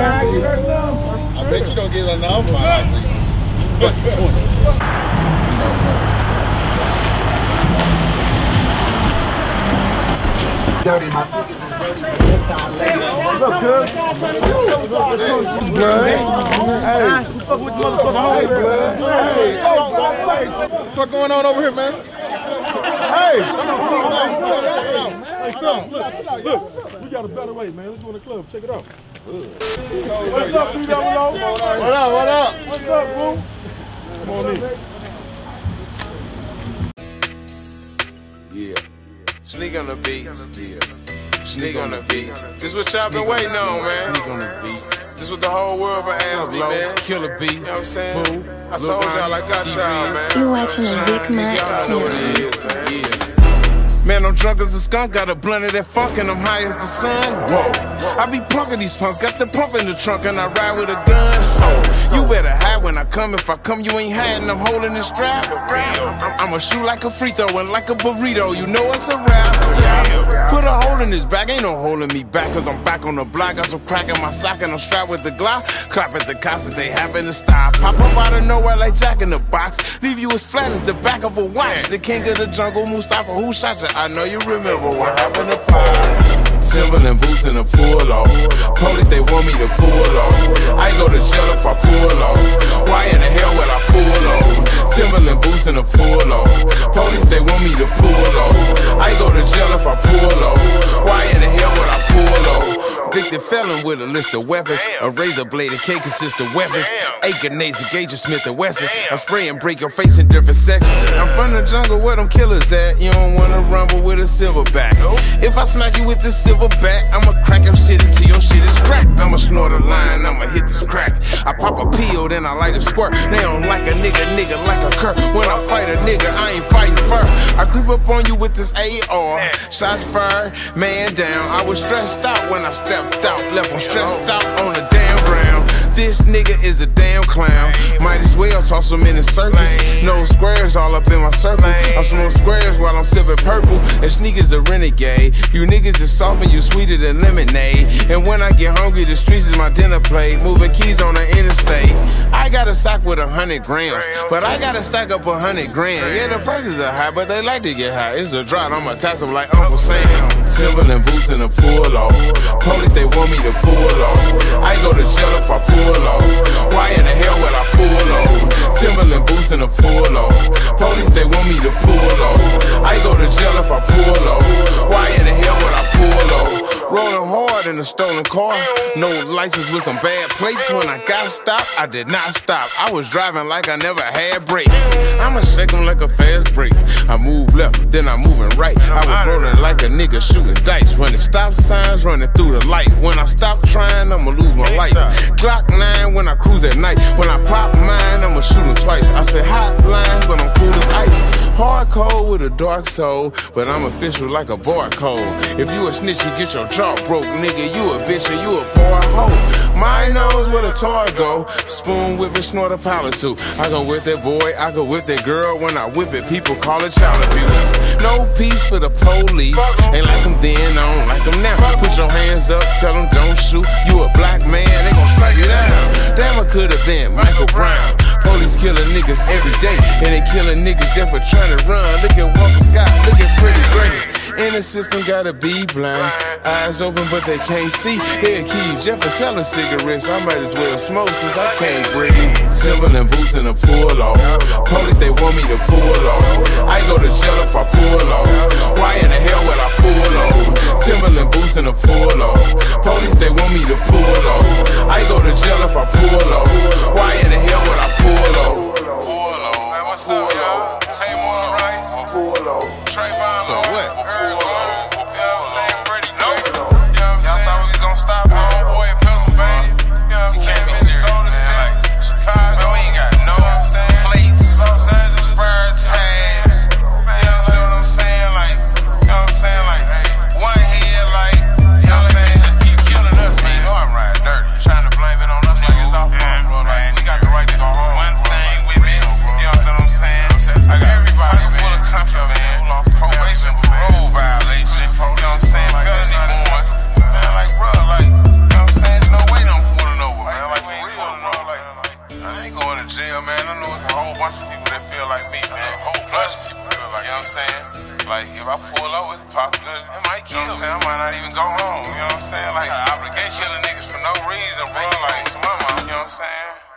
I bet you don't get enough. I see. Fucking 20. Dirty, my sisters is dirty. What's up, cuz? What's blood? Hey, you fuck with the motherfucker. Hey, blood. Hey, what's going on over here, man? Hey, come on. Hey, son, look, we got a better way, man. Let's go in the club. Check it out. What's up, B-double-O? What up? What's up, boo? Come on in. Yeah. Sneak on the beats. Yeah. Sneak on the beats. This what y'all been waiting on, man. Sneak on the beats. This what the whole world been asking me, man. Killer beat. You know what I'm saying? Boo. I told y'all I got y'all, man. You watching a Big Mac y'all know what it is, man. Yeah. Man, I'm drunk as a skunk, got a blunt of that funk, and I'm high as the sun. Whoa. I be punking these punks, got the pump in the trunk, and I ride with a gun. So, you better hide when I come. If I come, you ain't hiding, I'm holding the strap. I'ma shoot like a free throw and like a burrito, you know it's a rap. Put a hole in his back, ain't no holding me back, cause I'm back on the block. Got some crack in my sock, and I'm strapped with the Glock. Clap at the cops that they happen to stop. Pop up out of nowhere like Jack in the Box. Leave you as flat as the back of a watch. The king of the jungle, Mustafa, who shot you? I know you remember what happened to Pop. Timberland boots in a pull-off. Police, they want me to pull off. I go to jail if I pull off. Why in the hell would I pull off? Timberland boots in a pull-off. Police, they want me to pull off. I go to jail if I pull off. Why in the hell would I pull off? Convicted felon with a list of weapons. A razor blade, a K consist of weapons. 8 grenades, a Gauge of Smith & Wesson. I spray and break your face in different sections. I'm from the jungle where them killers at. You don't wanna rumble with a silverback. If I smack you with this silverback, I'ma crack your shit until your shit is cracked. I'ma snort a line, I'ma hit this crack. I pop a pill, then I light a squirt. They don't like a nigga like a cur. When I fight a nigga, I ain't fighting fur. I creep up on you with this AR. Shots fired, man down. I was stressed out when I stepped out. Left them stressed out on the damn ground. This nigga is a damn clown. Might as well toss him in the circus. No squares all up in my circle. I smoke squares while I'm sipping purple. And sneakers a renegade. You niggas is soft and you sweeter than lemonade. And when I get hungry, the streets is my dinner plate. Moving keys on the interstate. I got a sock with 100 grams, but I gotta stack up 100 grand. Yeah, the prices are high, but they like to get high. It's a drought, I'ma tax them like Uncle Sam. Timberland boots in a pull-off. Police, they want me to pull off. I go to jail if I pull off. Why in the hell would I pull off? Timberland boots in a pull-off. Police, they want me to pull off. I go to jail if I pull off. Why in the hell would I pull off? Rolling hard in a stolen car. No license with some bad plates. When I got stopped, I did not stop. I was driving like I never had brakes. I'ma shake them like a fast break. I move left, then I'm moving right. I was rolling like a nigga shooting dice. When the stop signs running through the light. When I stop trying, I'ma lose my life. Glock 9 when I cruise at night. When I pop mine, I'ma shoot them twice. I spit hot lines, but I'm cool as ice. Hardcore with a dark soul, but I'm official like a barcode. If you a snitch, you get your jaw broke, nigga. You a bitch and you a poor hoe. My nose where the toy go. Spoon whip it, snort a pallet too. I go with that boy, I go with that girl. When I whip it, people call it child abuse. No peace for the police. Ain't like them then, I don't like them now. Put your hands up, tell them don't shoot. You a black man, they gon' strike you down. Damn, I could've been Michael Brown. Police killing niggas every day, and they killing niggas just for trying to run. Look at Walter Scott, look at Freddie Gray. In the system, gotta be blind. Eyes open, but they can't see. They'll kill you just for selling cigarettes. I might as well smoke since I can't breathe. Timberland boots in a pull-off. Police, they want me to pull off. I go to jail if I pull off. Why in the hell would I pull off? Timberland boots in a pull-off. Police, they want me to pull off. I go to jail if I pull off. Why in the hell would I pull off? Pull off. Man, what's up, y'all? Tamar Rice. Pull off. Trayvon Lowe. What? You know what I'm saying? Freddie Gray. You know what I'm saying? Y'all thought we was gonna stop my homeboy in Pennsylvania? You know what I'm saying? Minnesota, Chicago. We ain't got no plates. Los Angeles, spare tags. You understand what I'm saying? Like, you know what I'm saying? Like, one head, like, you know what I'm saying? Just keep killing us, man. You know I'm riding dirty. You're trying to blame it on us like it's our fault, bro. Like, we got the right like, if I pull up, it's a possibility it might kill me. I might not even go home, you know what I'm saying? Like, obligation killing niggas for no reason, bro. Like, to my mom, you know what I'm saying?